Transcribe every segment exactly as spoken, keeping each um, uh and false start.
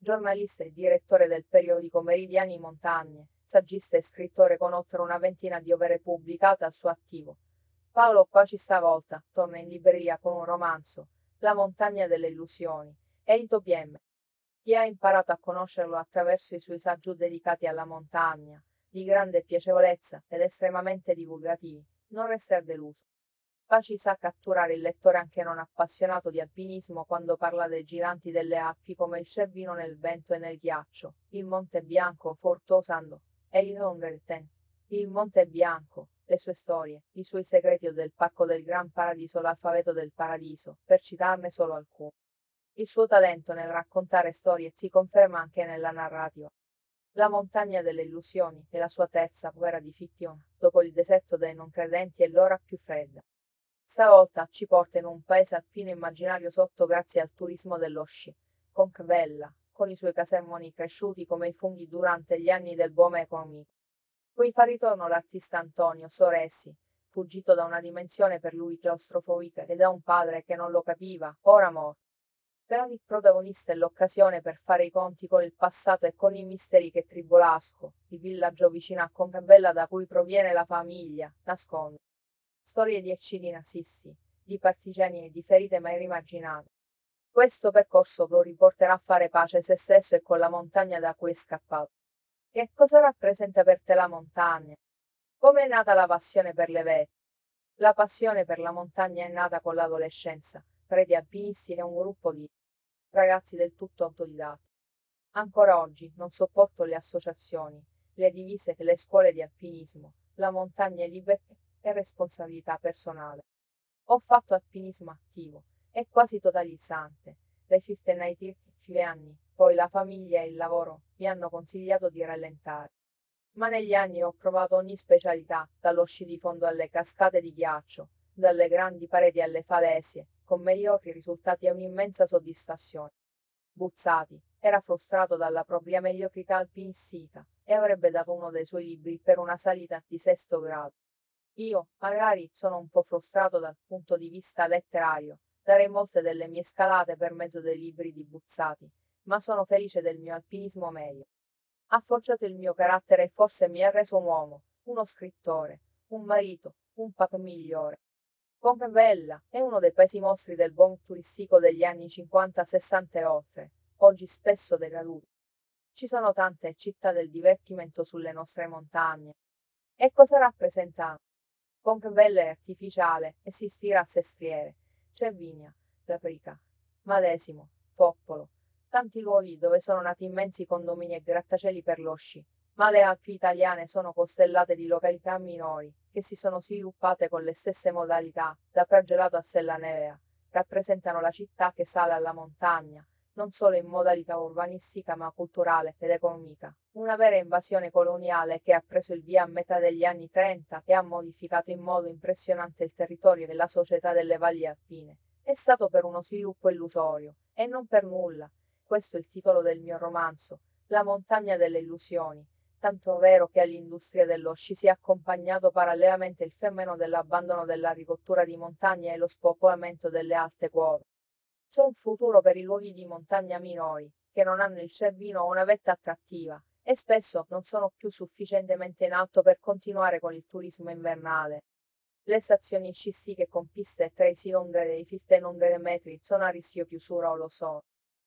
giornalista e direttore del periodico Meridiani Montagne, saggista e scrittore con oltre una ventina di opere pubblicate al suo attivo. Paolo Paci stavolta torna in libreria con un romanzo, La montagna delle illusioni, edito P M. Chi ha imparato a conoscerlo attraverso i suoi saggi dedicati alla montagna, di grande piacevolezza ed estremamente divulgativi, non resterà deluso. Paci sa catturare il lettore anche non appassionato di alpinismo quando parla dei giganti delle Alpi come il Cervino nel vento e nel ghiaccio, il Monte Bianco, Fortosando, e il Rongelten. Il Monte Bianco, le sue storie, i suoi segreti o del Parco del Gran Paradiso, l'alfabeto del paradiso, per citarne solo alcuni. Il suo talento nel raccontare storie si conferma anche nella narrativa. La montagna delle illusioni è la sua terza opera di fiction, dopo il deserto dei non credenti e l'ora più fredda. Stavolta ci porta in un paese alpino immaginario sotto grazie al turismo dello sci, Conchbella, con i suoi casermoni cresciuti come i funghi durante gli anni del boom economico. Qui fa ritorno l'artista Antonio Soresi, fuggito da una dimensione per lui claustrofobica e da un padre che non lo capiva, ora morto. Per ogni protagonista è l'occasione per fare i conti con il passato e con i misteri che Tribolasco, il villaggio vicino a Concabella da cui proviene la famiglia, nasconde. Storie di eccidi nazisti, di partigiani e di ferite mai rimarginate. Questo percorso lo riporterà a fare pace se stesso e con la montagna da cui è scappato. Che cosa rappresenta per te la montagna? Come è nata la passione per le vette? La passione per la montagna è nata con l'adolescenza, preti alpinisti e un gruppo di ragazzi del tutto autodidatti. Ancora oggi non sopporto le associazioni, le divise e le scuole di alpinismo, la montagna è libertà e responsabilità personale. Ho fatto alpinismo attivo, è quasi totalizzante. Dai cinque anni, poi la famiglia e il lavoro mi hanno consigliato di rallentare. Ma negli anni ho provato ogni specialità, dallo sci di fondo alle cascate di ghiaccio, dalle grandi pareti alle falesie, con mediocri risultati e un'immensa soddisfazione. Buzzati, era frustrato dalla propria mediocrità alpinistica, e avrebbe dato uno dei suoi libri per una salita di sesto grado. Io, magari, sono un po' frustrato dal punto di vista letterario, darei molte delle mie scalate per mezzo dei libri di Buzzati, ma sono felice del mio alpinismo meglio. Ha forgiato il mio carattere e forse mi ha reso un uomo, uno scrittore, un marito, un papà migliore. Concabella è uno dei paesi mostri del boom turistico degli anni cinquanta, sessanta e oltre, oggi spesso decaduti. Ci sono tante città del divertimento sulle nostre montagne. E cosa rappresenta? Concabella è artificiale e si ispira a Sestriere, Cervinia, Caprica, Madesimo, Poppolo, tanti luoghi dove sono nati immensi condomini e grattacieli per lo sci, ma le Alpi italiane sono costellate di località minori, che si sono sviluppate con le stesse modalità, da Pragelato a Sella Nevea, rappresentano la città che sale alla montagna, non solo in modalità urbanistica ma culturale ed economica, una vera invasione coloniale che ha preso il via a metà degli anni trenta e ha modificato in modo impressionante il territorio e la società delle valli alpine. È stato per uno sviluppo illusorio, e non per nulla. Questo è il titolo del mio romanzo, La montagna delle illusioni, tanto vero che all'industria dello sci si è accompagnato parallelamente il fenomeno dell'abbandono dell'agricoltura di montagna e lo spopolamento delle alte quote. C'è un futuro per i luoghi di montagna minori, che non hanno il Cervino o una vetta attrattiva, e spesso non sono più sufficientemente in alto per continuare con il turismo invernale. Le stazioni sciistiche con piste tra i seicento e i millecinquecento metri sono a rischio chiusura o lo sono.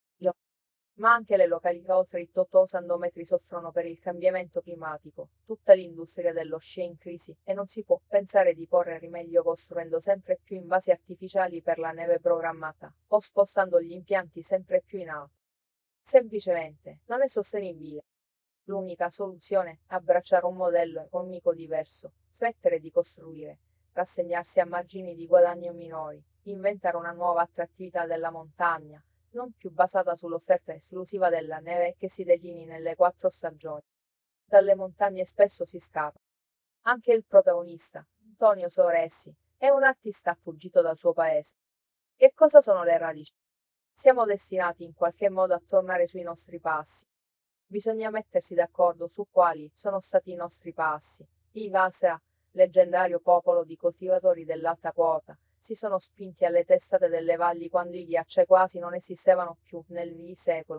Ma anche le località oltre i ottocento metri soffrono per il cambiamento climatico. Tutta l'industria dello sci è in crisi e non si può pensare di porre rimedio costruendo sempre più invasi artificiali per la neve programmata, o spostando gli impianti sempre più in alto. Semplicemente, non è sostenibile. L'unica soluzione è abbracciare un modello economico diverso, smettere di costruire, rassegnarsi a margini di guadagno minori, inventare una nuova attrattività della montagna, non più basata sull'offerta esclusiva della neve che si declini nelle quattro stagioni. Dalle montagne spesso si scapa. Anche il protagonista, Antonio Soressi, è un artista fuggito dal suo paese. Che cosa sono le radici? Siamo destinati in qualche modo a tornare sui nostri passi. Bisogna mettersi d'accordo su quali sono stati i nostri passi. I Vasea, leggendario popolo di coltivatori dell'alta quota, si sono spinti alle testate delle valli quando i ghiacciai quasi non esistevano più nel secolo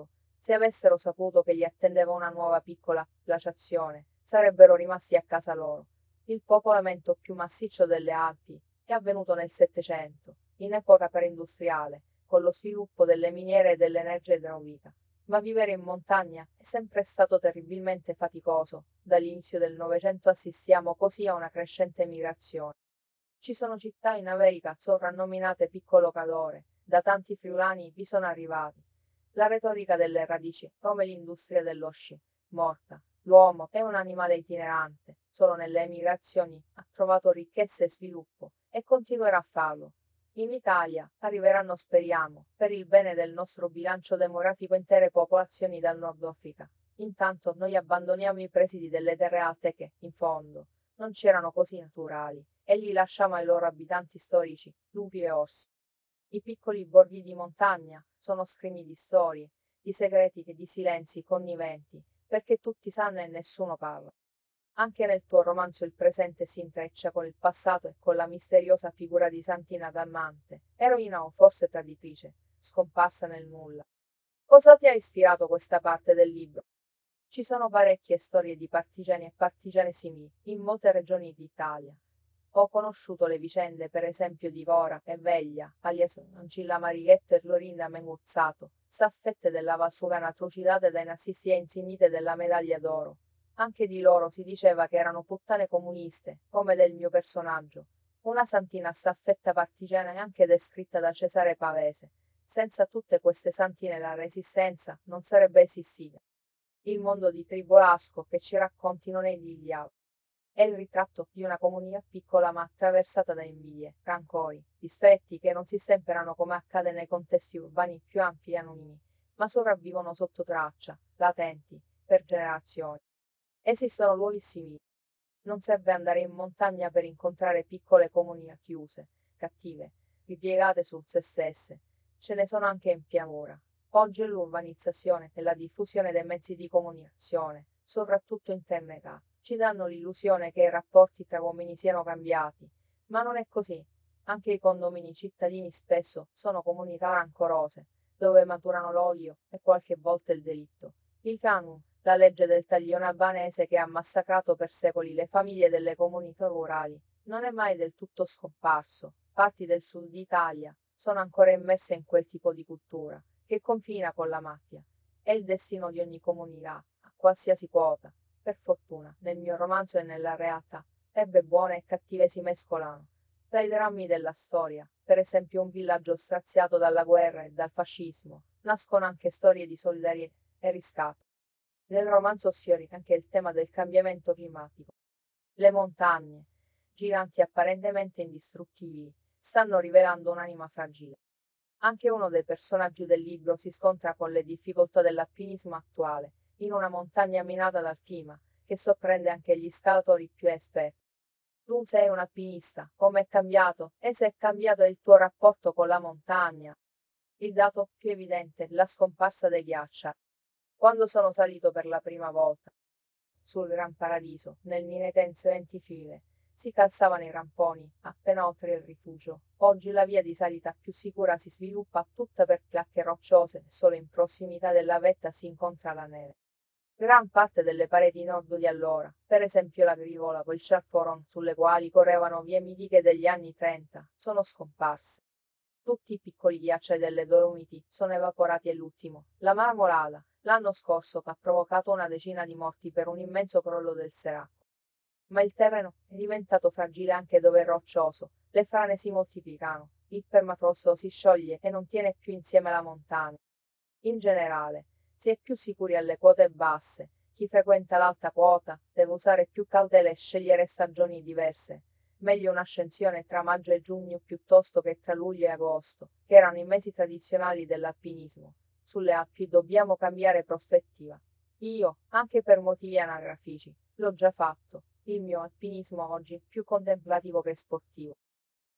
Se avessero saputo che li attendeva una nuova piccola glaciazione, sarebbero rimasti a casa loro. Il popolamento più massiccio delle Alpi è avvenuto nel Settecento, in epoca preindustriale, con lo sviluppo delle miniere e dell'energia idraulica. Ma vivere in montagna è sempre stato terribilmente faticoso. Dall'inizio del Novecento assistiamo così a una crescente migrazione. Ci sono città in America soprannominate piccolo Cadore, da tanti friulani vi sono arrivati. La retorica delle radici, come l'industria dello sci, morta. L'uomo è un animale itinerante, solo nelle emigrazioni ha trovato ricchezza e sviluppo, e continuerà a farlo. In Italia arriveranno, speriamo, per il bene del nostro bilancio demografico, intere popolazioni dal Nord Africa. Intanto noi abbandoniamo i presidi delle terre alte che, in fondo, non c'erano così naturali, e li lasciamo ai loro abitanti storici, lupi e orsi. I piccoli borghi di montagna sono scrigni di storie, di segreti e di silenzi conniventi, perché tutti sanno e nessuno parla. Anche nel tuo romanzo il presente si intreccia con il passato e con la misteriosa figura di Santina Dalmante, eroina o forse traditrice, scomparsa nel nulla. Cosa ti ha ispirato questa parte del libro? Ci sono parecchie storie di partigiani e partigiane simili, in molte regioni d'Italia. Ho conosciuto le vicende per esempio di Vora e Veglia, alias Ancilla Marighetto e Florinda Menguzzato, staffette della Valsugana trucidate dai nazisti e insignite della medaglia d'oro. Anche di loro si diceva che erano puttane comuniste, come del mio personaggio. Una santina staffetta partigiana è anche descritta da Cesare Pavese. Senza tutte queste santine la resistenza non sarebbe esistita. Il mondo di Tribolasco che ci racconti non è idilliaco. È il ritratto di una comunità piccola ma attraversata da invidie, rancori, difetti che non si stemperano come accade nei contesti urbani più ampi e anonimi, ma sopravvivono sotto traccia, latenti, per generazioni. Esistono luoghi simili. Non serve andare in montagna per incontrare piccole comunità chiuse, cattive, ripiegate su se stesse. Ce ne sono anche in pianura. Oggi l'urbanizzazione e la diffusione dei mezzi di comunicazione, soprattutto internet, ci danno l'illusione che i rapporti tra uomini siano cambiati, ma non è così. Anche i condomini cittadini spesso sono comunità rancorose, dove maturano l'odio e qualche volta il delitto. Il Canun, la legge del taglione albanese che ha massacrato per secoli le famiglie delle comunità rurali, non è mai del tutto scomparso. Parti del sud Italia sono ancora immerse in quel tipo di cultura, che confina con la mafia. È il destino di ogni comunità, a qualsiasi quota. Per fortuna, nel mio romanzo e nella realtà, erbe buone e cattive si mescolano. Dai drammi della storia, per esempio un villaggio straziato dalla guerra e dal fascismo, nascono anche storie di solidarietà e riscatto. Nel romanzo sfiori anche il tema del cambiamento climatico. Le montagne, giganti apparentemente indistruttibili, stanno rivelando un'anima fragile. Anche uno dei personaggi del libro si scontra con le difficoltà dell'alpinismo attuale, in una montagna minata dal clima, che sorprende anche gli scalatori più esperti. Tu sei un alpinista, come è cambiato, e se è cambiato il tuo rapporto con la montagna? Il dato più evidente è la scomparsa dei ghiacciai. Quando sono salito per la prima volta sul Gran Paradiso, nel Ninetense Ventifile, si calzavano i ramponi, appena oltre il rifugio. Oggi la via di salita più sicura si sviluppa tutta per placche rocciose e solo in prossimità della vetta si incontra la neve. Gran parte delle pareti nord di allora, per esempio la Grivola o il Charforon, sulle quali correvano vie mitiche degli anni trenta, sono scomparse. Tutti i piccoli ghiacciai delle Dolomiti sono evaporati e l'ultimo, la Marmolada, l'anno scorso ha provocato una decina di morti per un immenso crollo del Seracco. Ma il terreno è diventato fragile anche dove è roccioso, le frane si moltiplicano, il permafrost si scioglie e non tiene più insieme la montagna. In generale, si è più sicuri alle quote basse, chi frequenta l'alta quota deve usare più cautela e scegliere stagioni diverse. Meglio un'ascensione tra maggio e giugno piuttosto che tra luglio e agosto, che erano i mesi tradizionali dell'alpinismo. Sulle Alpi dobbiamo cambiare prospettiva. Io, anche per motivi anagrafici, l'ho già fatto. Il mio alpinismo oggi è più contemplativo che sportivo.